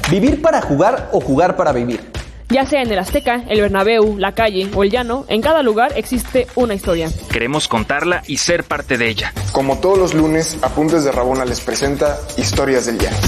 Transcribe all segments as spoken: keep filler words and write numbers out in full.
¿Vivir para jugar o jugar para vivir? Ya sea en el Azteca, el Bernabéu, la calle o el llano, en cada lugar existe una historia. Queremos contarla y ser parte de ella. Como todos los lunes, Apuntes de Rabona les presenta Historias del Llano.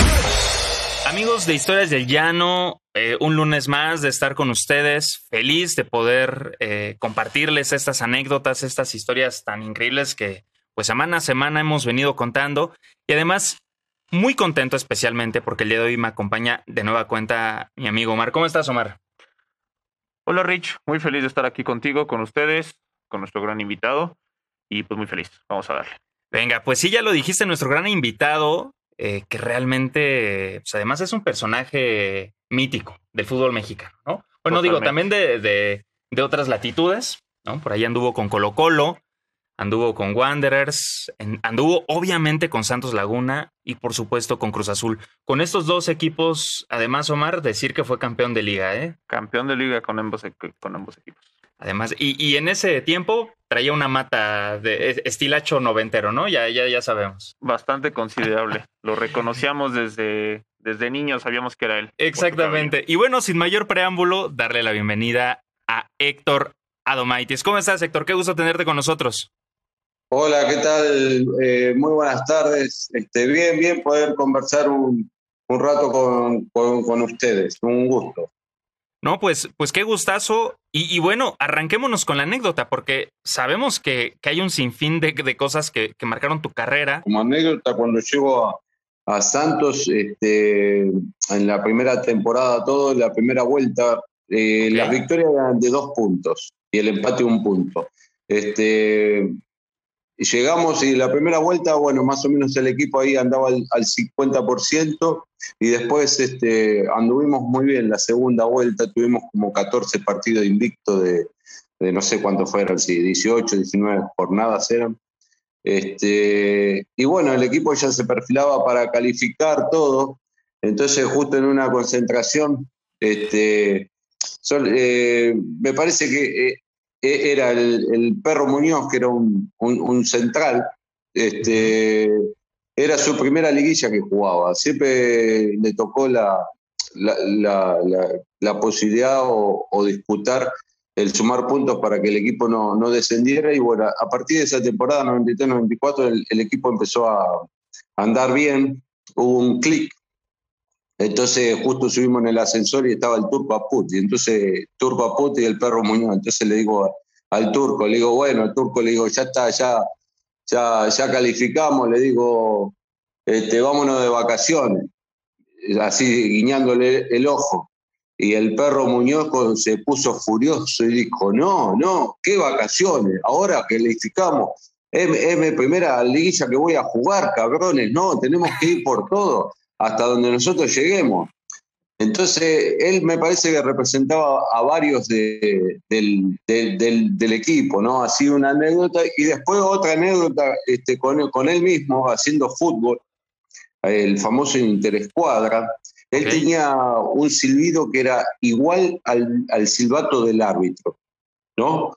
Amigos de Historias del Llano, eh, un lunes más de estar con ustedes. Feliz de poder eh, compartirles estas anécdotas, estas historias tan increíbles que pues semana a semana hemos venido contando. Y además, muy contento especialmente porque el día de hoy me acompaña de nueva cuenta mi amigo Omar. ¿Cómo estás, Omar? Hola, Rich. Muy feliz de estar aquí contigo, con ustedes, con nuestro gran invitado. Y pues muy feliz. Vamos a darle. Venga, pues sí, ya lo dijiste, nuestro gran invitado, eh, que realmente, pues además es un personaje mítico del fútbol mexicano, ¿no? Bueno, Totalmente. digo, también de, de, de otras latitudes, ¿no? Por ahí anduvo con Colo-Colo, anduvo con Wanderers, en, anduvo obviamente con Santos Laguna y por supuesto con Cruz Azul. Con estos dos equipos, además, Omar, decir que fue campeón de liga, ¿eh? Campeón de liga con ambos, con ambos equipos. Además, y, y en ese tiempo traía una mata de estilacho noventero, ¿no? Ya, ya, ya sabemos. Bastante considerable. Lo reconocíamos desde, desde niño, sabíamos que era él. Exactamente. Y bueno, sin mayor preámbulo, darle la bienvenida a Héctor Adomaitis. ¿Cómo estás, Héctor? Qué gusto tenerte con nosotros. Hola, ¿qué tal? Eh, muy buenas tardes. Este, bien, bien poder conversar un, un rato con, con, con ustedes. Un gusto. No, pues, pues qué gustazo. Y, y bueno, arranquémonos con la anécdota, porque sabemos que, que hay un sinfín de, de cosas que, que marcaron tu carrera. Como anécdota, cuando llego a, a Santos, este, en la primera temporada, todo, en la primera vuelta, eh, okay. Las victorias eran de dos puntos y el empate un punto. Este... Llegamos y la primera vuelta, bueno, más o menos el equipo ahí andaba al, al cincuenta por ciento y después este, anduvimos muy bien. La segunda vuelta tuvimos como catorce partidos invictos de, de no sé cuántos fueron, si dieciocho, diecinueve jornadas eran. Este, y bueno, el equipo ya se perfilaba para calificar todo. Entonces, justo en una concentración, este, son, eh, me parece que... Eh, era el, el Perro Muñoz, que era un, un, un central, este, era su primera liguilla que jugaba. Siempre le tocó la, la, la, la, la posibilidad o, o disputar el sumar puntos para que el equipo no, no descendiera. Y bueno, a partir de esa temporada, noventa y tres noventa y cuatro, el, el equipo empezó a andar bien, hubo un clic. Entonces justo subimos en el ascensor y estaba el Turco Aput, y entonces Turco Aput y el Perro Muñoz. Entonces le digo al Turco, le digo, bueno, al Turco le digo, ya está, ya, ya, ya calificamos, le digo, este, vámonos de vacaciones, así guiñándole el ojo. Y el Perro Muñoz se puso furioso y dijo, no, no, ¿qué vacaciones? Ahora que calificamos, es, es mi primera liguilla que voy a jugar, cabrones, no, tenemos que ir por todo hasta donde nosotros lleguemos. Entonces, él me parece que representaba a varios de, del, de, del, del equipo, ¿no? Ha sido una anécdota. Y después otra anécdota este, con, con él mismo, haciendo fútbol, el famoso interescuadra. Él okay. tenía un silbido que era igual al, al silbato del árbitro, ¿no?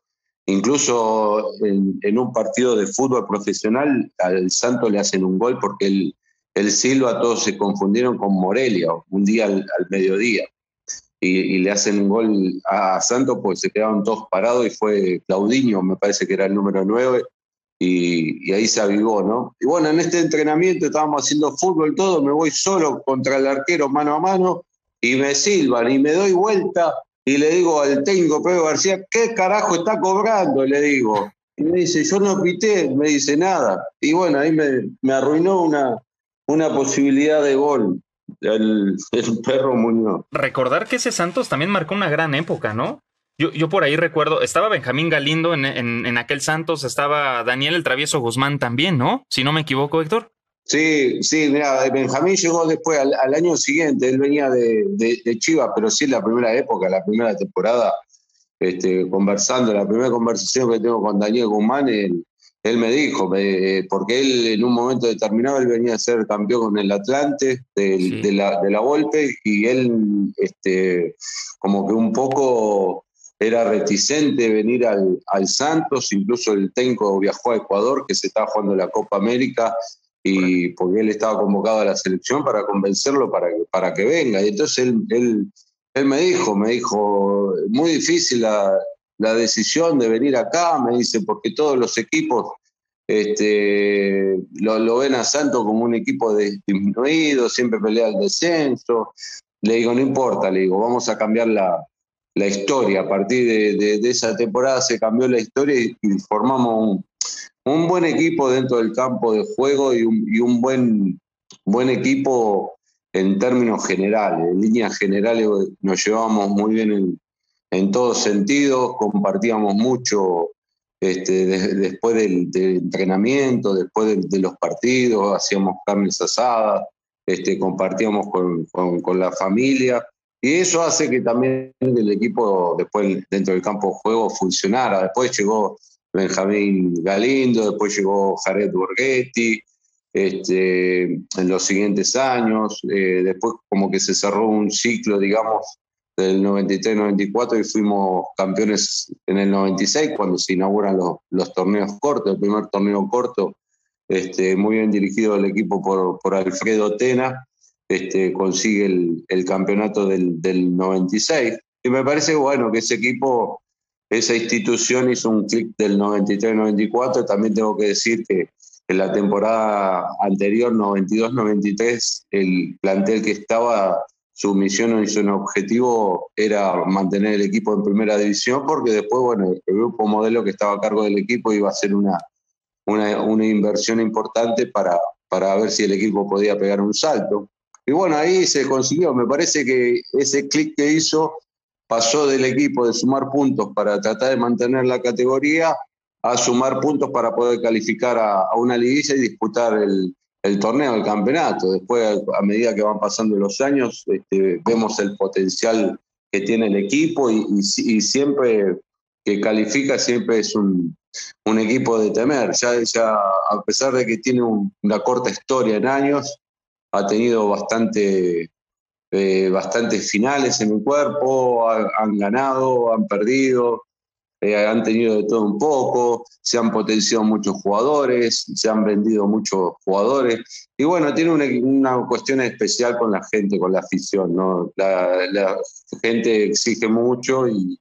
Incluso en, en un partido de fútbol profesional, al Santos le hacen un gol porque él el silba, todos se confundieron con Morelia, un día al, al mediodía, y, y le hacen un gol a Santos, pues se quedaron todos parados y fue Claudinho, me parece que era el número nueve, y, y ahí se avivó, ¿no? Y bueno, en este entrenamiento estábamos haciendo fútbol todo, me voy solo contra el arquero mano a mano, y me silban, y me doy vuelta, y le digo al técnico Pedro García, ¿qué carajo está cobrando? Le digo. Y me dice, yo no pité, me dice nada. Y bueno, ahí me, me arruinó una... una posibilidad de gol, el, el Perro Muñoz. Recordar que ese Santos también marcó una gran época, ¿no? Yo, yo por ahí recuerdo, estaba Benjamín Galindo en, en, en aquel Santos, estaba Daniel el Travieso Guzmán también, ¿no? Si no me equivoco, Héctor. Sí, sí, mira, Benjamín llegó después, al, al año siguiente, él venía de, de, de Chivas, pero sí la primera época, la primera temporada, este, conversando, la primera conversación que tengo con Daniel Guzmán, él, Él me dijo, eh, porque él en un momento determinado él venía a ser campeón con el Atlante de, sí. de, la, de la Volpe, y él este, como que un poco era reticente venir al, al Santos. Incluso el técnico viajó a Ecuador, que se estaba jugando la Copa América, y porque él estaba convocado a la selección para convencerlo para que, para que venga. Y entonces él, él, él me dijo, me dijo, muy difícil la, la decisión de venir acá, me dice, porque todos los equipos este, lo, lo ven a Santos como un equipo disminuido, siempre pelea el descenso. Le digo, no importa, le digo, vamos a cambiar la, la historia. A partir de, de, de esa temporada se cambió la historia y, y formamos un, un buen equipo dentro del campo de juego y un, y un buen, buen equipo en términos generales. En líneas generales nos llevábamos muy bien en, en todos sentidos, compartíamos mucho este, de, después del, del entrenamiento, después de, de los partidos, hacíamos carnes asadas, este, compartíamos con, con, con la familia. Y eso hace que también el equipo después dentro del campo de juego funcionara. Después llegó Benjamín Galindo, después llegó Jared Borghetti, este, en los siguientes años. Eh, después como que se cerró un ciclo, digamos, del noventa y tres noventa y cuatro y fuimos campeones en el noventa y seis cuando se inauguran los, los torneos cortos, el primer torneo corto, este, muy bien dirigido el equipo por, por Alfredo Tena. Este, consigue el, el campeonato del, del noventa y seis. Y me parece bueno que ese equipo, esa institución hizo un clic del noventa y tres noventa y cuatro. También tengo que decir que en la temporada anterior, noventa y dos noventa y tres, el plantel que estaba, su misión y su objetivo era mantener el equipo en primera división, porque después, bueno, el grupo modelo que estaba a cargo del equipo iba a hacer una, una, una inversión importante para, para ver si el equipo podía pegar un salto. Y bueno, ahí se consiguió. Me parece que ese clic que hizo pasó del equipo de sumar puntos para tratar de mantener la categoría a sumar puntos para poder calificar a, a una liguilla y disputar el, el torneo, el campeonato. Después, a medida que van pasando los años, este, vemos el potencial que tiene el equipo y, y, y siempre que califica siempre es un, un equipo de temer. Ya, ya, a pesar de que tiene un, una corta historia en años, ha tenido bastante, eh, bastantes finales en el cuerpo, ha, han ganado, han perdido, eh, han tenido de todo un poco, se han potenciado muchos jugadores, se han vendido muchos jugadores, y bueno, tiene una, una cuestión especial con la gente, con la afición, ¿no? La, la gente exige mucho y,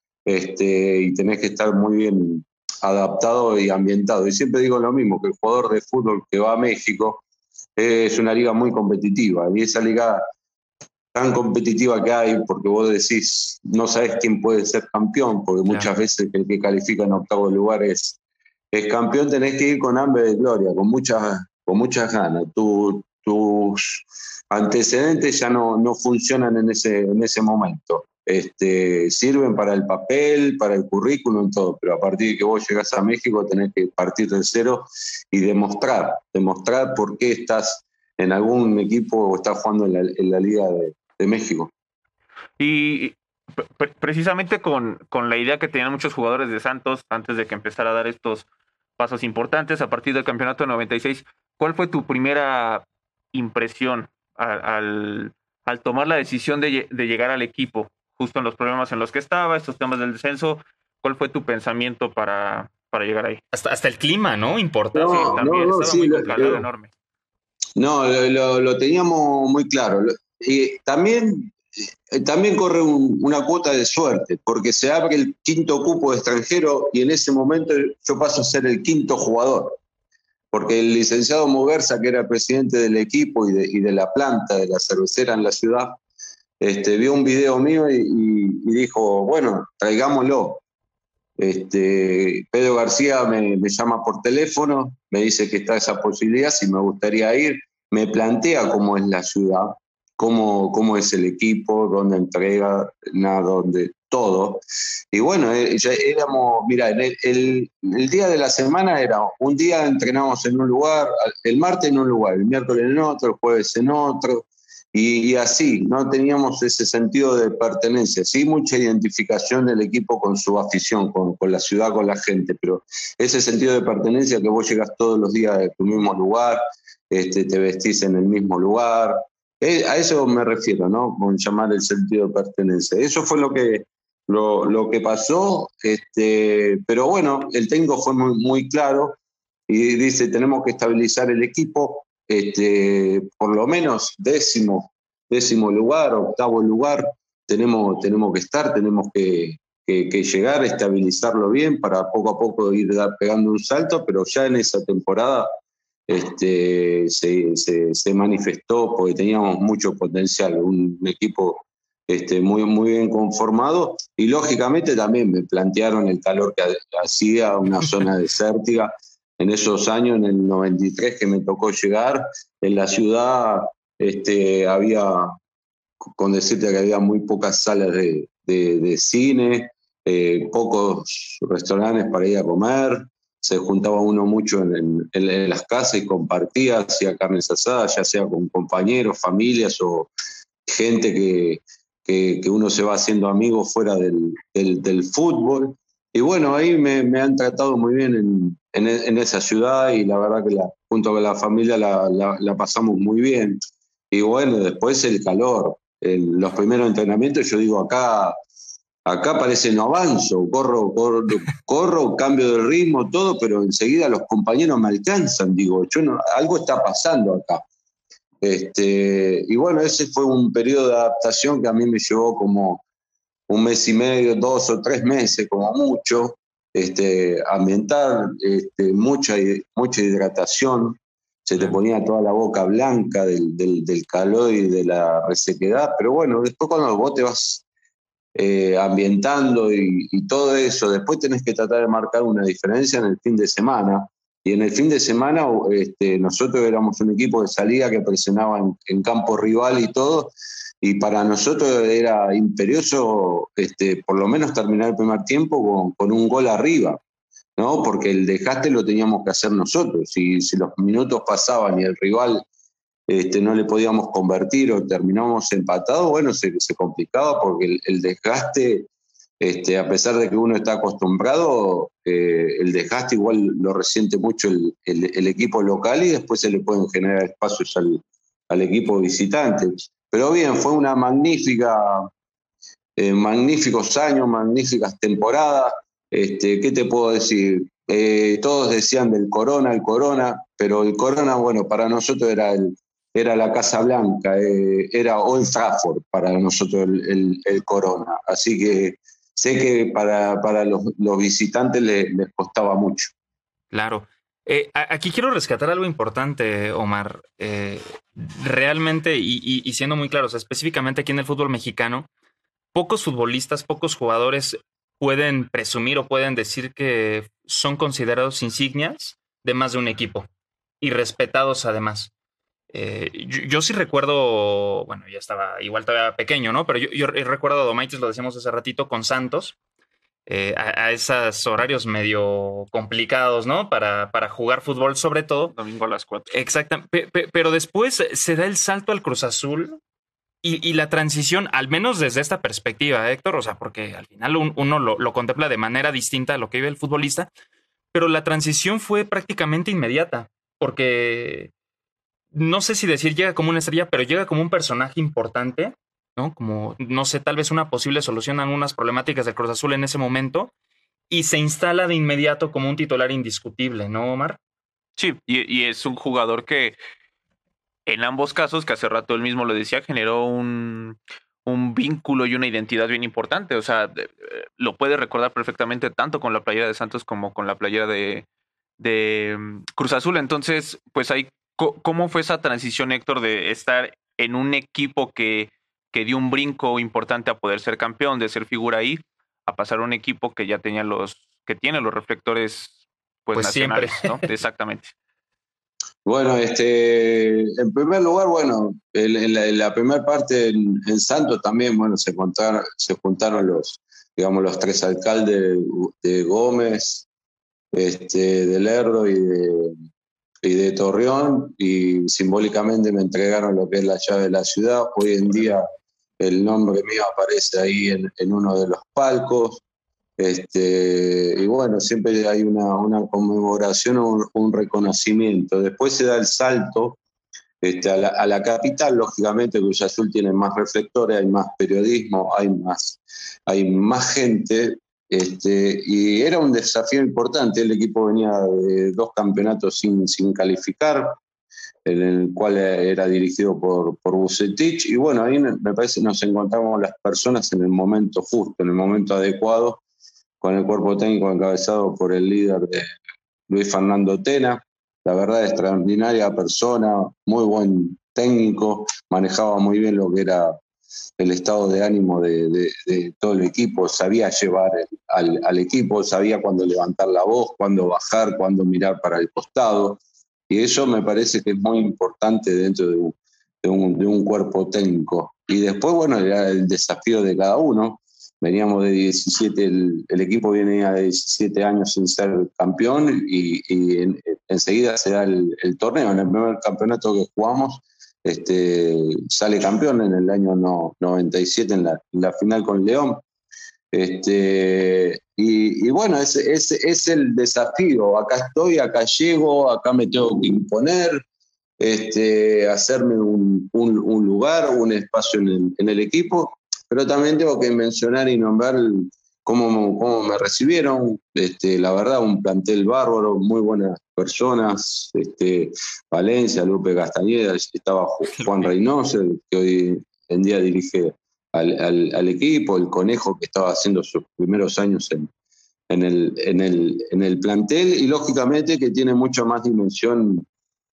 este, y tenés que estar muy bien adaptado y ambientado. Y siempre digo lo mismo, que el jugador de fútbol que va a México es una liga muy competitiva, y esa liga tan competitiva que hay, porque vos decís, no sabés quién puede ser campeón, porque muchas claro. veces el que califica en octavo lugar es, es campeón, tenés que ir con hambre de gloria, con muchas, con muchas ganas. Tu, tus antecedentes ya no, no funcionan en ese, en ese momento. Este, sirven para el papel, para el currículum, todo, pero a partir de que vos llegás a México tenés que partir de cero y demostrar, demostrar por qué estás en algún equipo o estás jugando en la, en la Liga de, de México. Y pre- precisamente con, con la idea que tenían muchos jugadores de Santos antes de que empezara a dar estos pasos importantes a partir del campeonato de noventa y seis, ¿cuál fue tu primera impresión al, al, al tomar la decisión de, de llegar al equipo? Justo en los problemas en los que estaba, estos temas del descenso, ¿cuál fue tu pensamiento para, para llegar ahí? Hasta, hasta el clima, ¿no? Importante. No, sí, también, no, no, estaba sí, muy lo, complicado, lo, enorme. No, lo, lo, lo teníamos muy claro. Y también, también corre un, una cuota de suerte, porque se abre el quinto cupo de extranjero y en ese momento yo paso a ser el quinto jugador. Porque el licenciado Muguerza, que era presidente del equipo y de, y de la planta de la cervecera en la ciudad, Este, vio un video mío y, y, y dijo, bueno, traigámoslo. Este, Pedro García me, me llama por teléfono, me dice que está esa posibilidad, si me gustaría ir, me plantea cómo es la ciudad, cómo, cómo es el equipo, dónde entrega, nada, dónde, todo. Y bueno, ya éramos, mira, el, el, el día de la semana era, un día entrenábamos en un lugar, el martes en un lugar, el miércoles en otro, el jueves en otro. Y, y así, no teníamos ese sentido de pertenencia, sí mucha identificación del equipo con su afición, con, con la ciudad, con la gente, pero ese sentido de pertenencia que vos llegas todos los días de tu mismo lugar, este, te vestís en el mismo lugar, eh, a eso me refiero, ¿no? Con llamar el sentido de pertenencia. Eso fue lo que, lo, lo que pasó, este, pero bueno, el técnico fue muy, muy claro y dice, tenemos que estabilizar el equipo, este, por lo menos décimo, décimo lugar, octavo lugar, tenemos, tenemos que estar, tenemos que, que, que llegar a estabilizarlo bien para poco a poco ir pegando un salto, pero ya en esa temporada este, se, se, se manifestó porque teníamos mucho potencial, un equipo este, muy, muy bien conformado, y lógicamente también me plantearon el calor que hacía, una zona desértica. En esos años, en el noventa y tres que me tocó llegar, en la ciudad este, había, con decirte que había muy pocas salas de, de, de cine, eh, pocos restaurantes para ir a comer, se juntaba uno mucho en, en, en las casas y compartía, hacía carnes asadas, ya sea con compañeros, familias o gente que, que, que uno se va haciendo amigos fuera del, del, del fútbol. Y bueno, ahí me, me han tratado muy bien en, en, en esa ciudad, y la verdad que la, junto con la familia la, la, la pasamos muy bien. Y bueno, después el calor. El, los primeros entrenamientos, yo digo, acá, acá parece no avanzo, corro, corro, corro, cambio de ritmo, todo, pero enseguida los compañeros me alcanzan. Digo, yo no, algo está pasando acá. Este, y bueno, ese fue un periodo de adaptación que a mí me llevó como un mes y medio, dos o tres meses como mucho, este, ambientar, este, mucha, mucha hidratación, se te ponía toda la boca blanca del, del, del calor y de la resequedad, pero bueno, después cuando vos te vas eh, ambientando y, y todo eso, después tenés que tratar de marcar una diferencia en el fin de semana, y en el fin de semana este, nosotros éramos un equipo de salida que presionaba en, en campo rival y todo, y para nosotros era imperioso este, por lo menos terminar el primer tiempo con, con un gol arriba, ¿no? Porque el desgaste lo teníamos que hacer nosotros. Si, si los minutos pasaban y el rival este, no le podíamos convertir o terminábamos empatados, bueno, se, se complicaba porque el, el desgaste, este, a pesar de que uno está acostumbrado, eh, el desgaste igual lo resiente mucho el, el, el equipo local, y después se le pueden generar espacios al, al equipo visitante. Pero bien, fue una magnífica, eh, magníficos años, magníficas temporadas. Este, ¿qué te puedo decir? Eh, todos decían del Corona, el Corona, pero el Corona, bueno, para nosotros era, el, era la Casa Blanca, eh, era Old Trafford para nosotros el, el, el Corona. Así que sé que para, para los, los visitantes les, les costaba mucho. Claro. Eh, aquí quiero rescatar algo importante, Omar. Eh, realmente, y, y, y siendo muy claros, específicamente aquí en el fútbol mexicano, pocos futbolistas, pocos jugadores pueden presumir o pueden decir que son considerados insignias de más de un equipo y respetados además. Eh, yo, yo sí recuerdo, bueno, ya estaba igual todavía pequeño, ¿no? Pero yo, yo recuerdo a Domaitis, lo decíamos hace ratito, con Santos, eh, a, a esos horarios medio complicados, ¿no? Para, para jugar fútbol, sobre todo. Domingo a las cuatro. Exacto. Pe, pe, pero después se da el salto al Cruz Azul. Y, y la transición, al menos desde esta perspectiva, Héctor, o sea, porque al final un, uno lo, lo contempla de manera distinta a lo que vive el futbolista, pero la transición fue prácticamente inmediata, porque no sé si decir llega como una estrella, pero llega como un personaje importante, ¿no? Como, no sé, tal vez una posible solución a algunas problemáticas del Cruz Azul en ese momento, y se instala de inmediato como un titular indiscutible, ¿no, Omar? Sí, y, y es un jugador que en ambos casos, que hace rato él mismo lo decía, generó un, un vínculo y una identidad bien importante. O sea, de, lo puede recordar perfectamente tanto con la playera de Santos como con la playera de, de um, Cruz Azul. Entonces, pues ahí, ¿cómo fue esa transición, Héctor, de estar en un equipo que, que dio un brinco importante a poder ser campeón, de ser figura ahí, a pasar a un equipo que ya tenía los, que tiene los reflectores pues, pues nacionales, siempre. ¿no? Exactamente. Bueno, este, en primer lugar, bueno, en, en la, en la primera parte en, en Santos también, bueno, se juntaron, se juntaron los, digamos, los tres alcaldes de Gómez, este, de Lerdo y de, y de Torreón, y simbólicamente me entregaron lo que es la llave de la ciudad. Hoy en día el nombre mío aparece ahí en, en uno de los palcos. Este, y bueno, siempre hay una, una conmemoración o un, un reconocimiento. Después se da el salto este, a, la, a la capital, lógicamente Cruz Azul tiene más reflectores, hay más periodismo, hay más, hay más gente, Este, y era un desafío importante. El equipo venía de dos campeonatos sin, sin calificar, en el cual era dirigido por, por Vucetich. Y bueno, ahí me parece que nos encontramos las personas en el momento justo, en el momento adecuado, con el cuerpo técnico encabezado por el líder de Luis Fernando Tena. La verdad, extraordinaria persona, muy buen técnico, manejaba muy bien lo que era el estado de ánimo de, de, de todo el equipo, sabía llevar el, al, al equipo, sabía cuándo levantar la voz, cuándo bajar, cuándo mirar para el costado, y eso me parece que es muy importante dentro de un, de un, de un cuerpo técnico. Y después, bueno, era el desafío de cada uno. Veníamos de diecisiete, el, el equipo venía de diecisiete años sin ser campeón, y, y en, enseguida se da el, el torneo. En el primer campeonato que jugamos, Este, sale campeón en el año no, noventa y siete en la, en la final con León. Este, y, y bueno, ese es, es, es el desafío. Acá estoy, acá llego, acá me tengo que imponer, este, hacerme un, un, un lugar, un espacio en el, en el equipo, pero también tengo que mencionar y nombrar el, cómo, cómo me recibieron. Este, la verdad, un plantel bárbaro, muy buenas personas. Este, Valencia, Lupe Castañeda, estaba Juan Reynoso, que hoy en día dirige al, al, al equipo, el Conejo, que estaba haciendo sus primeros años en, en, el, en, el, en el plantel, y lógicamente que tiene mucho más dimensión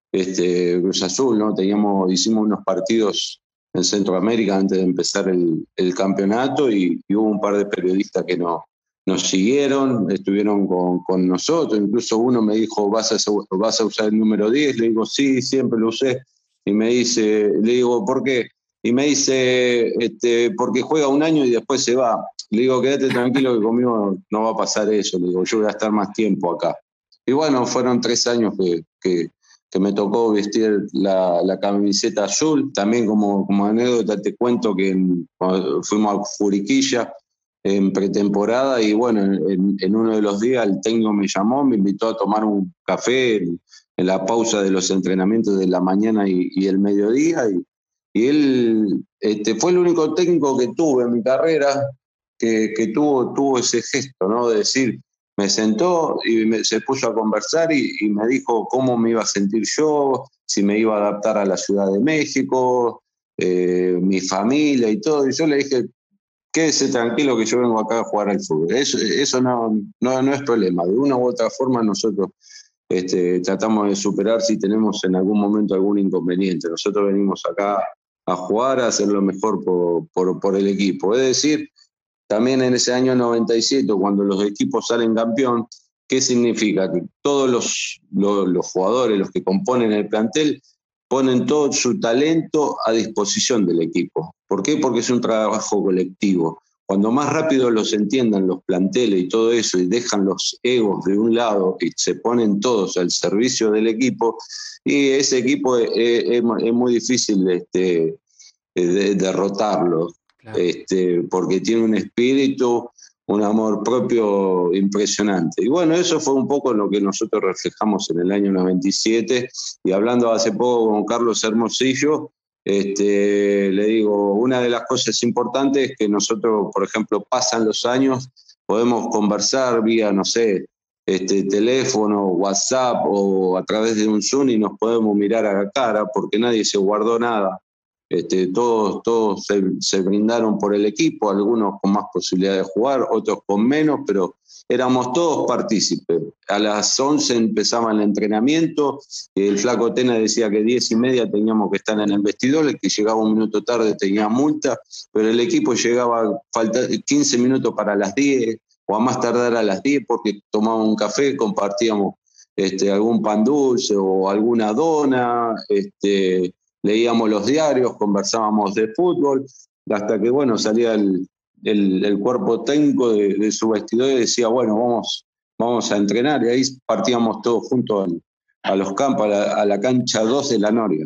este, Cruz Azul, ¿no? Teníamos, hicimos unos partidos en Centroamérica antes de empezar el, el campeonato, y, y hubo un par de periodistas que no, nos siguieron, estuvieron con, con nosotros. Incluso uno me dijo, ¿Vas a, ¿vas a usar el número diez? Le digo, sí, siempre lo usé. Y me dice, le digo, ¿por qué? Y me dice, este, porque juega un año y después se va. Le digo, quédate tranquilo que conmigo no va a pasar eso. Le digo, yo voy a estar más tiempo acá. Y bueno, fueron tres años que... que que me tocó vestir la, la camiseta azul. También como, como anécdota te cuento que en, fuimos a Juriquilla en pretemporada, y bueno, en, en uno de los días el técnico me llamó, me invitó a tomar un café en, en la pausa de los entrenamientos de la mañana y, y el mediodía, y, y él este, fue el único técnico que tuve en mi carrera que, que tuvo, tuvo ese gesto, ¿no? De decir, me sentó y me, se puso a conversar y, y me dijo cómo me iba a sentir yo, si me iba a adaptar a la Ciudad de México, eh, mi familia y todo. Y yo le dije, quédese tranquilo que yo vengo acá a jugar al fútbol. Eso, eso no, no, no es problema. De una u otra forma nosotros este, tratamos de superar si tenemos en algún momento algún inconveniente. Nosotros venimos acá a jugar, a hacer lo mejor por, por, por el equipo. Es decir, también en ese año noventa y siete, cuando los equipos salen campeón, ¿qué significa? Que todos los, los, los jugadores, los que componen el plantel, ponen todo su talento a disposición del equipo. ¿Por qué? Porque es un trabajo colectivo. Cuando más rápido los entiendan los planteles y todo eso, y dejan los egos de un lado y se ponen todos al servicio del equipo, y ese equipo es, es, es muy difícil este, de derrotarlo. Claro. Este, porque tiene un espíritu, un amor propio impresionante. Y bueno, eso fue un poco lo que nosotros reflejamos en el año noventa y siete. Y hablando hace poco con Carlos Hermosillo, este, le digo, una de las cosas importantes es que nosotros, por ejemplo, pasan los años, podemos conversar vía, no sé, este, teléfono, WhatsApp o a través de un Zoom, y nos podemos mirar a la cara porque nadie se guardó nada. Este, todos todos se, se brindaron por el equipo, algunos con más posibilidad de jugar, otros con menos, pero éramos todos partícipes. A las once empezaba el entrenamiento, el flaco Tena decía que diez y media teníamos que estar en el vestidor, el que llegaba un minuto tarde tenía multa, pero el equipo llegaba falta quince minutos para las diez, o a más tardar a las diez, porque tomábamos un café, compartíamos este, algún pan dulce o alguna dona, este, leíamos los diarios, conversábamos de fútbol, hasta que bueno, salía el, el, el cuerpo técnico de, de su vestidor y decía, bueno, vamos, vamos a entrenar, y ahí partíamos todos juntos a, a los campos, a la, a la cancha dos de la Noria.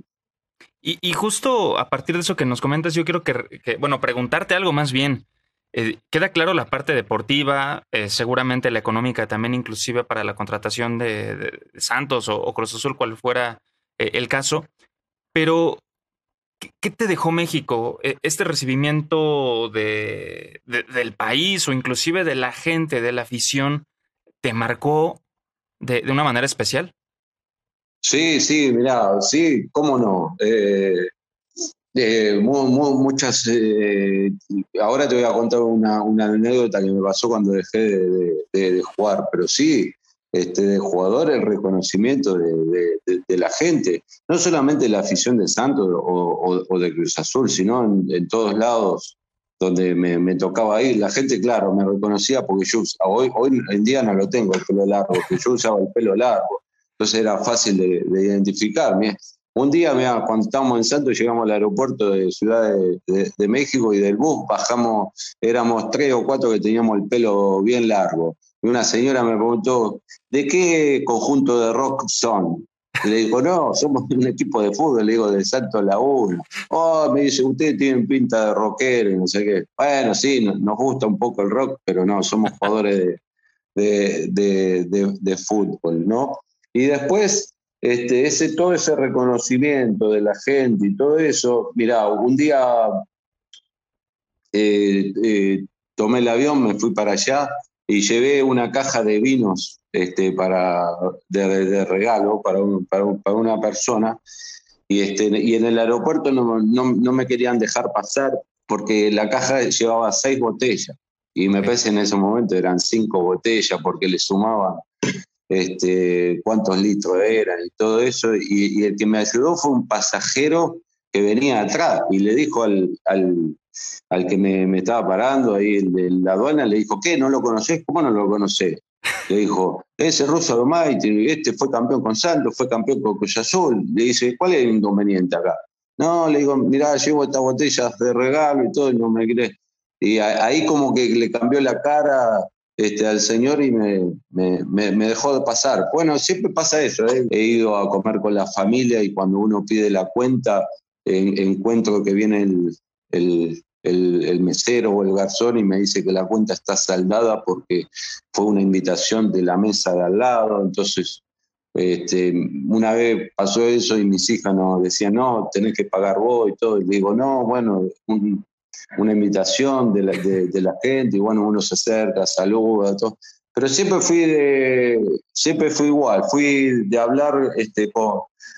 Y, y justo a partir de eso que nos comentas, yo quiero que, que bueno, preguntarte algo más bien. Eh, queda claro la parte deportiva, eh, seguramente la económica también, inclusive para la contratación de, de Santos o, o Cruz Azul, cual fuera eh, el caso. Pero, ¿qué, qué te dejó México? Este recibimiento de, de, del país o inclusive de la gente, de la afición, ¿te marcó de, de una manera especial? Sí, sí, mirá, sí, cómo no. Eh, eh, mu- mu- muchas. Eh, ahora te voy a contar una, una anécdota que me pasó cuando dejé de, de- de jugar, pero sí, este, de jugador, el reconocimiento de, de- de- de la gente, no solamente la afición de Santos o, o- o de Cruz Azul, sino en, en todos lados donde me, me tocaba ir. La gente, claro, me reconocía porque yo us- hoy, hoy en día no lo tengo el pelo largo, porque yo usaba el pelo largo. Entonces era fácil de, de identificar. Mirá. Un día, mirá, cuando estábamos en Santos, llegamos al aeropuerto de Ciudad de, de- de México y del bus bajamos, éramos tres o cuatro que teníamos el pelo bien largo. Y una señora me preguntó, ¿de qué conjunto de rock son? Y le digo, no, somos un equipo de fútbol, le digo, de Santos Laguna. Oh, me dice, ustedes tienen pinta de rockero y no sé qué. Bueno, sí, nos gusta un poco el rock, pero no, somos jugadores de, de, de, de, de fútbol, ¿no? Y después, este, ese, todo ese reconocimiento de la gente y todo eso, mirá, un día eh, eh, tomé el avión, me fui para allá y llevé una caja de vinos este, para, de, de regalo para, un, para, un, para una persona y, este, y en el aeropuerto no, no, no me querían dejar pasar porque la caja llevaba seis botellas y me parece en ese momento eran cinco botellas porque le sumaban este, cuántos litros eran y todo eso, y, y el que me ayudó fue un pasajero que venía atrás y le dijo al, al, al que me, me estaba parando ahí, el de la aduana, le dijo, ¿qué? ¿No lo conocés? ¿Cómo no lo conocés? Le dijo, ese ruso Almighty, este fue campeón con Santos, fue campeón con Cruz Azul. Le dice, ¿cuál es el inconveniente acá? No, le digo, mirá, llevo estas botellas de regalo y todo, y no me querés. Y ahí como que le cambió la cara este, al señor y me, me, me, me dejó de pasar. Bueno, siempre pasa eso, ¿eh? He ido a comer con la familia y cuando uno pide la cuenta, en, encuentro que viene el, el, el, el mesero o el garzón y me dice que la cuenta está saldada porque fue una invitación de la mesa de al lado. Entonces, este, una vez pasó eso y mis hijas nos decían, no, tenés que pagar vos y todo. Y le digo, no, bueno, un, una invitación de la, de, de la gente y bueno, uno se acerca, saluda, todo. Pero siempre fui de, siempre fui igual, fui de hablar este, con,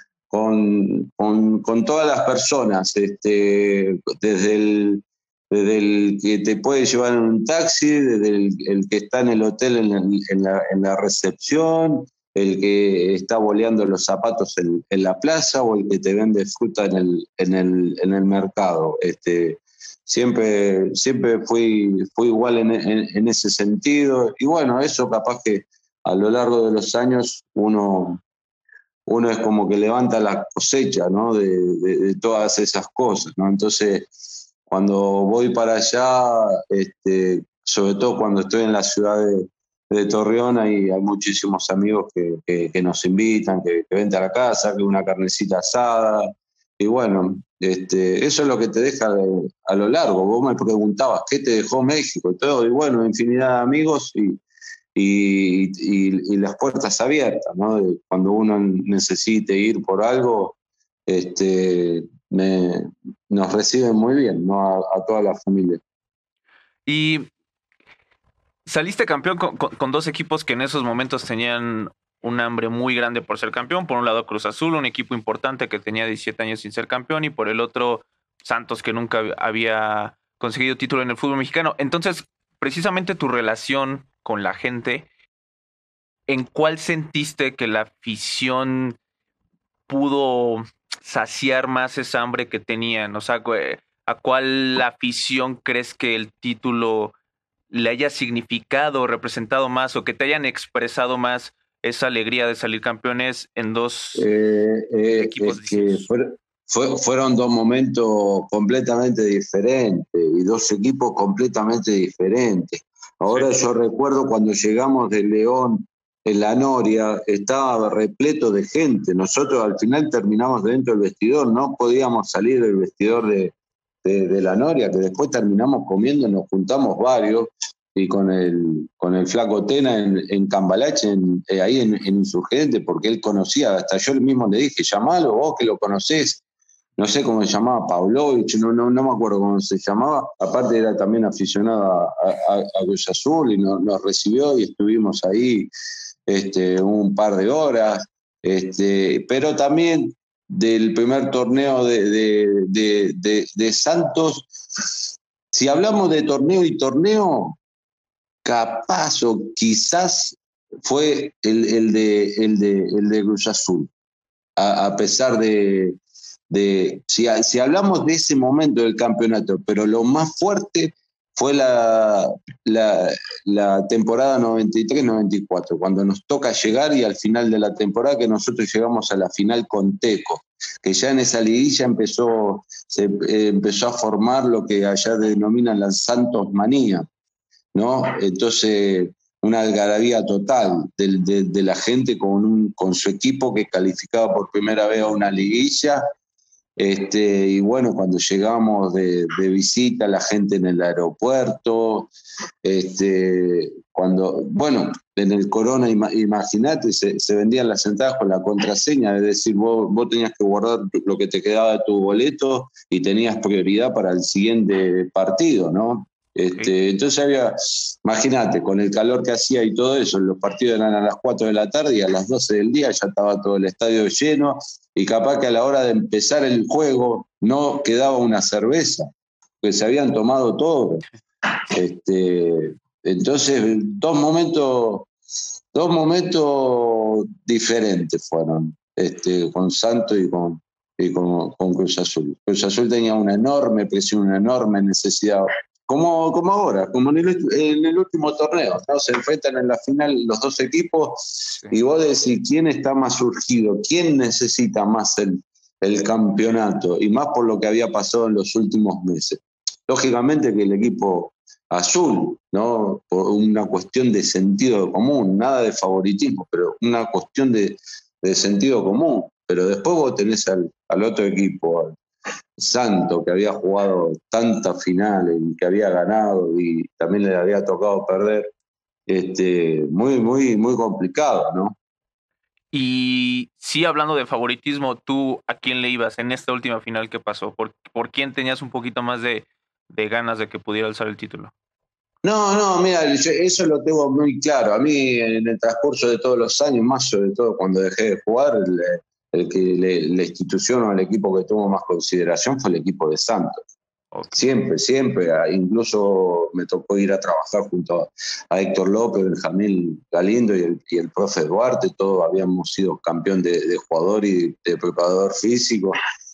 con, con, con todas las personas, este, desde el, desde el que te puede llevar en un taxi, desde el, el que está en el hotel en, el, en, la, en la recepción, el que está boleando los zapatos en, en la plaza o el que te vende fruta en el, en el, en el mercado. Este, siempre, siempre fui, fui igual en, en, en ese sentido. Y bueno, eso capaz que a lo largo de los años uno, uno es como que levanta la cosecha, ¿no? de, de, de todas esas cosas, ¿no? Entonces, cuando voy para allá, este, sobre todo cuando estoy en la ciudad de, de Torreón, hay, hay muchísimos amigos que, que, que nos invitan, que, que vente a la casa, que una carnecita asada. Y bueno, este, eso es lo que te deja de, a lo largo. Vos me preguntabas, ¿qué te dejó México? Y todo, y bueno, infinidad de amigos y, y, y, y las puertas abiertas, ¿no? De cuando uno necesite ir por algo, este, me, nos reciben muy bien, ¿no? A, a toda la familia. Y saliste campeón con, con, con dos equipos que en esos momentos tenían un hambre muy grande por ser campeón. Por un lado Cruz Azul, un equipo importante que tenía diecisiete años sin ser campeón, y por el otro Santos, que nunca había conseguido título en el fútbol mexicano. Entonces, precisamente tu relación con la gente, ¿en cuál sentiste que la afición pudo saciar más esa hambre que tenían? O sea, ¿a cuál afición crees que el título le haya significado, representado más, o que te hayan expresado más esa alegría de salir campeones en dos eh, eh, equipos es que distintos? fue, fue, fueron dos momentos completamente diferentes y dos equipos completamente diferentes. Ahora sí. Yo recuerdo cuando llegamos de León, en la Noria, estaba repleto de gente. Nosotros al final terminamos dentro del vestidor, no podíamos salir del vestidor de, de, de la Noria, que después terminamos comiendo, nos juntamos varios, y con el, con el flaco Tena en, en Cambalache, en, eh, ahí en, en Insurgente, porque él conocía, hasta yo mismo le dije, llamalo vos que lo conocés. no sé cómo se llamaba, Pavlovich, no, no, no me acuerdo cómo se llamaba. Aparte era también aficionado a, a, a Cruz Azul y nos, nos recibió y estuvimos ahí este, un par de horas. Este, pero también del primer torneo de, de, de, de, de Santos, si hablamos de torneo y torneo, capaz o quizás fue el, el, de, el, de, el de Cruz Azul, a, a pesar de, de si, si hablamos de ese momento del campeonato, pero lo más fuerte fue la, la, la temporada noventa y tres noventa y cuatro, cuando nos toca llegar y al final de la temporada que nosotros llegamos a la final con Teco, que ya en esa liguilla empezó, se, eh, empezó a formar lo que allá denominan la Santos Manía, ¿no? Entonces, una algarabía total de, de, de la gente con, un, con su equipo que calificaba por primera vez a una liguilla. Este, y bueno, cuando llegamos de, de visita, la gente en el aeropuerto, este, cuando, bueno, en el Corona, imagínate, se, se vendían las entradas con la contraseña, es decir, vos, vos tenías que guardar lo que te quedaba de tu boleto y tenías prioridad para el siguiente partido, ¿no? Este, entonces había, imagínate, con el calor que hacía y todo eso, los partidos eran a las cuatro de la tarde y a las doce del día ya estaba todo el estadio lleno y capaz que a la hora de empezar el juego no quedaba una cerveza, porque se habían tomado todo. Este, entonces, dos momentos, dos momentos diferentes fueron, este, con Santos y con, y con, con Cruz Azul. Cruz Azul tenía una enorme presión, una enorme necesidad. Como, como ahora, como en el, en el último torneo, ¿no? Se enfrentan en la final los dos equipos y vos decís quién está más surgido, quién necesita más el, el campeonato y más por lo que había pasado en los últimos meses. Lógicamente que el equipo azul, ¿no? Por una cuestión de sentido común, nada de favoritismo, pero una cuestión de, de sentido común. Pero después vos tenés al, al otro equipo, al Santo, que había jugado tantas finales y que había ganado y también le había tocado perder, este, muy, muy, muy complicado, ¿no? Y sí, hablando de favoritismo, ¿tú a quién le ibas en esta última final que pasó? ¿Por, por quién tenías un poquito más de, de ganas de que pudiera alzar el título? No, no, mira, eso lo tengo muy claro. A mí, en el transcurso de todos los años, más sobre todo cuando dejé de jugar, el, el que le, la institución o el equipo que tuvo más consideración fue el equipo de Santos. Okay. Siempre, siempre. Incluso me tocó ir a trabajar junto a Héctor López, Benjamín Galindo y el, y el profe Duarte. Todos habíamos sido campeón de, de jugador y de preparador físico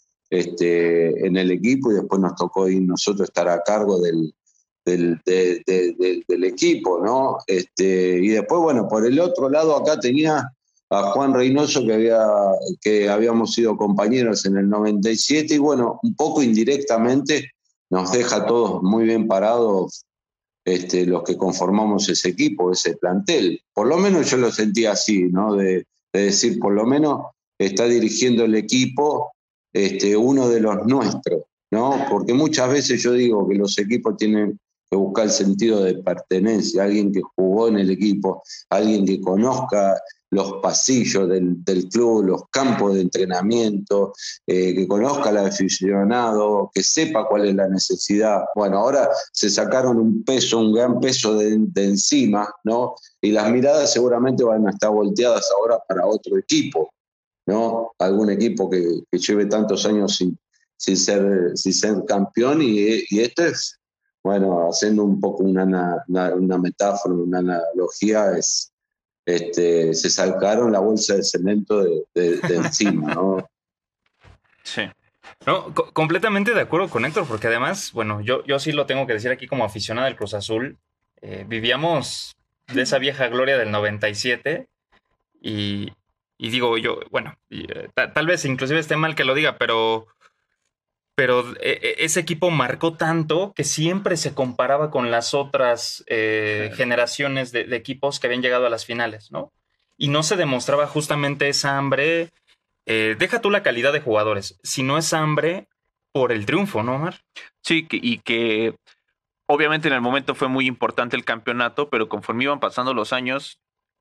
este, en el equipo, y después nos tocó ir nosotros estar a cargo del Del, de, de, de, del equipo, ¿no? Este, y después, bueno, por el otro lado acá tenía a Juan Reynoso, que, había, que habíamos sido compañeros en el noventa y siete, y bueno, un poco indirectamente nos deja a todos muy bien parados este, los que conformamos ese equipo, ese plantel. Por lo menos yo lo sentía así, ¿no? De, de decir, por lo menos está dirigiendo el equipo este, uno de los nuestros, ¿no? Porque muchas veces yo digo que los equipos tienen que buscar el sentido de pertenencia, alguien que jugó en el equipo, alguien que conozca los pasillos del, del club, los campos de entrenamiento, eh, que conozca al aficionado, que sepa cuál es la necesidad. Bueno, ahora se sacaron un peso, un gran peso de, de encima, ¿no? Y las miradas seguramente van a estar volteadas ahora para otro equipo, ¿no? Algún equipo que, que lleve tantos años sin, sin, ser, sin ser campeón, y, y esto es, bueno, haciendo un poco una, una, una metáfora, una analogía, es, este, se sacaron la bolsa de cemento de, de, de encima, ¿no? Sí. No, co- completamente de acuerdo con Héctor, porque además, bueno, yo, yo sí lo tengo que decir aquí como aficionado del Cruz Azul, eh, vivíamos de esa vieja gloria del noventa y siete y, y digo yo, bueno, y, eh, ta, tal vez inclusive esté mal que lo diga, pero... pero ese equipo marcó tanto que siempre se comparaba con las otras eh, sí. generaciones de, de equipos que habían llegado a las finales, ¿no? Y no se demostraba justamente esa hambre, eh, deja tú la calidad de jugadores, sino esa hambre por el triunfo, ¿no, Omar? Sí, que, y que obviamente en el momento fue muy importante el campeonato, pero conforme iban pasando los años,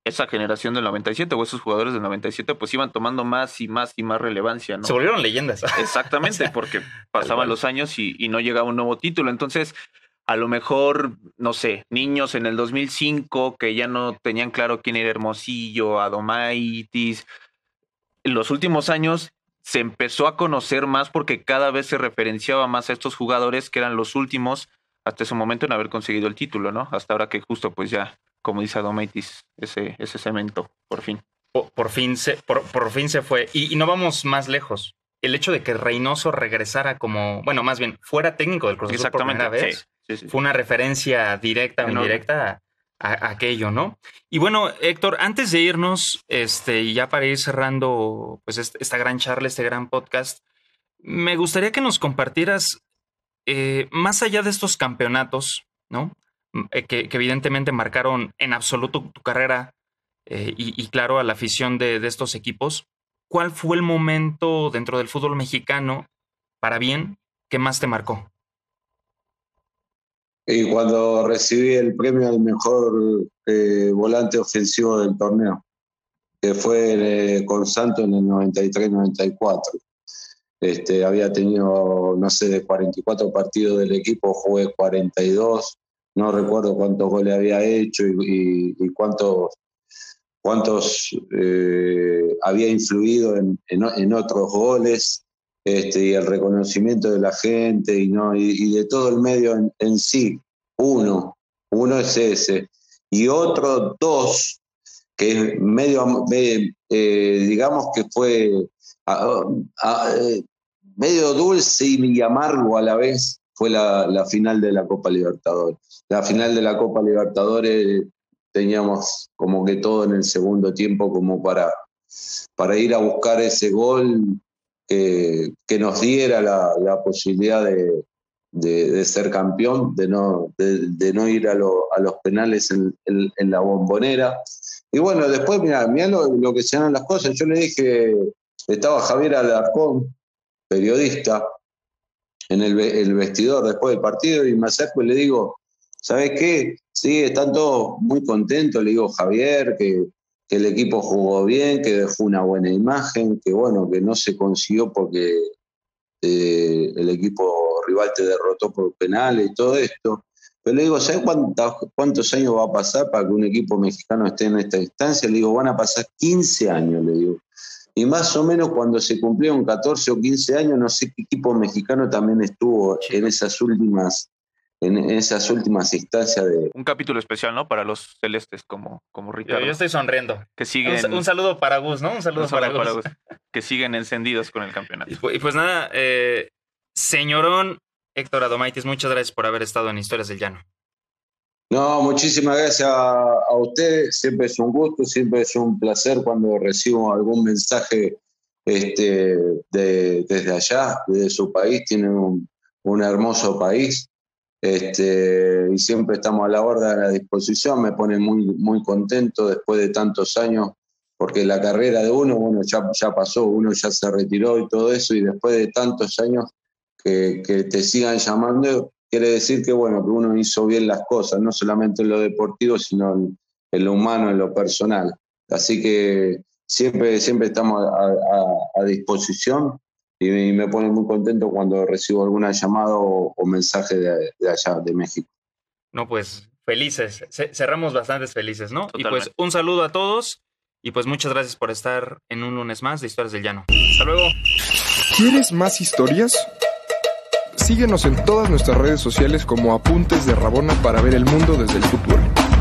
esa generación del noventa y siete o esos jugadores del noventa y siete pues iban tomando más y más y más relevancia, ¿no? Se volvieron leyendas. Exactamente, o sea, porque pasaban los años y, y no llegaba un nuevo título. Entonces, a lo mejor, no sé, niños en el dos mil cinco que ya no tenían claro quién era Hermosillo, Adomaitis. En los últimos años se empezó a conocer más porque cada vez se referenciaba más a estos jugadores que eran los últimos hasta ese momento en haber conseguido el título, ¿no? Hasta ahora que justo pues ya, como dice Adomaitis, ese, ese cemento, por fin. Por, por fin se, por, por fin se fue. Y, y no vamos más lejos. El hecho de que Reynoso regresara como, bueno, más bien, fuera técnico del Cruz Azul por primera vez, sí, sí, sí. Fue una referencia directa o indirecta a, a aquello, ¿no? Y bueno, Héctor, antes de irnos, este, y ya para ir cerrando pues este, esta gran charla, este gran podcast, me gustaría que nos compartieras, eh, más allá de estos campeonatos, ¿no? Eh, que, que evidentemente marcaron en absoluto tu carrera, eh, y, y claro, a la afición de, de estos equipos, ¿cuál fue el momento dentro del fútbol mexicano, para bien, que más te marcó? Y cuando recibí el premio al mejor eh, volante ofensivo del torneo, que fue eh, con Santos en el noventa y tres noventa y cuatro. Este, había tenido, no sé, de cuarenta y cuatro partidos del equipo, jugué cuarenta y dos, no recuerdo cuántos goles había hecho y, y, y cuántos, cuántos eh, había influido en, en, en otros goles, este, y el reconocimiento de la gente y, no, y, y de todo el medio en, en sí. Uno, uno es ese. Y otro, dos, que medio, eh, eh, digamos que fue a, a, eh, medio dulce y amargo a la vez, fue la, la final de la Copa Libertadores. La final de la Copa Libertadores teníamos como que todo en el segundo tiempo como para, para ir a buscar ese gol que, que nos diera la, la posibilidad de, de, de ser campeón, de no, de, de no ir a, lo, a los penales en, en, en la Bombonera. Y bueno, después, mirá, mirá lo, lo que se dan las cosas. Yo le dije, estaba Javier Alarcón, periodista, en el, el vestidor después del partido, y me acerco y le digo, ¿sabes qué? Sí, están todos muy contentos, le digo, Javier, que, que el equipo jugó bien, que dejó una buena imagen, que bueno, que no se consiguió porque eh, el equipo rival te derrotó por penales y todo esto. Pero le digo, ¿sabes cuántos, cuántos años va a pasar para que un equipo mexicano esté en esta instancia? Le digo, van a pasar quince años, le digo. Y más o menos cuando se cumplieron catorce o quince años, no sé qué equipo mexicano también estuvo en esas últimas, en esas últimas instancias de... Un capítulo especial, ¿no? Para los celestes, como, como Ricardo. Yo, yo estoy sonriendo. Que siguen, un, un saludo para Gus, ¿no? Un saludo, un saludo para, Gus. para Gus. Que siguen encendidos con el campeonato. Y pues, y pues nada, eh, señorón Héctor Adomaitis, muchas gracias por haber estado en Historias del Llano. No, muchísimas gracias a, a usted. Siempre es un gusto, siempre es un placer cuando recibo algún mensaje este, de, desde allá, desde su país. Tienen un, un hermoso país, este, y siempre estamos a la orden, a la disposición. Me pone muy, muy contento después de tantos años, porque la carrera de uno, bueno, ya, ya pasó, uno ya se retiró y todo eso, y después de tantos años que, que te sigan llamando, quiere decir que, bueno, que uno hizo bien las cosas, no solamente en lo deportivo, sino en, en lo humano, en lo personal. Así que siempre, siempre estamos a, a, a disposición, y me, y me pone muy contento cuando recibo alguna llamada o, o mensaje de, de allá, de México. No, pues felices, C- cerramos bastantes felices, ¿no? Totalmente. Y pues un saludo a todos, y pues muchas gracias por estar en un lunes más de Historias del Llano. Hasta luego. ¿Quieres más historias? Síguenos en todas nuestras redes sociales como Apuntes de Rabona para ver el mundo desde el futuro.